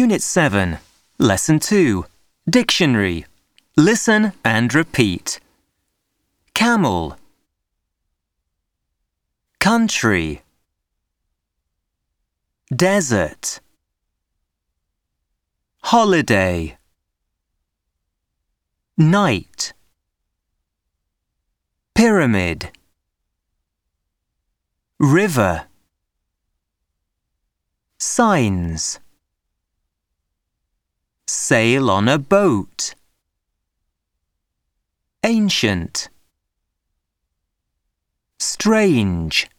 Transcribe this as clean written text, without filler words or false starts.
Unit 7, Lesson 2, Dictionary. Listen and repeat. Camel, country, desert, holiday, night, pyramid, river, signs, sail on a boat, ancient, strange,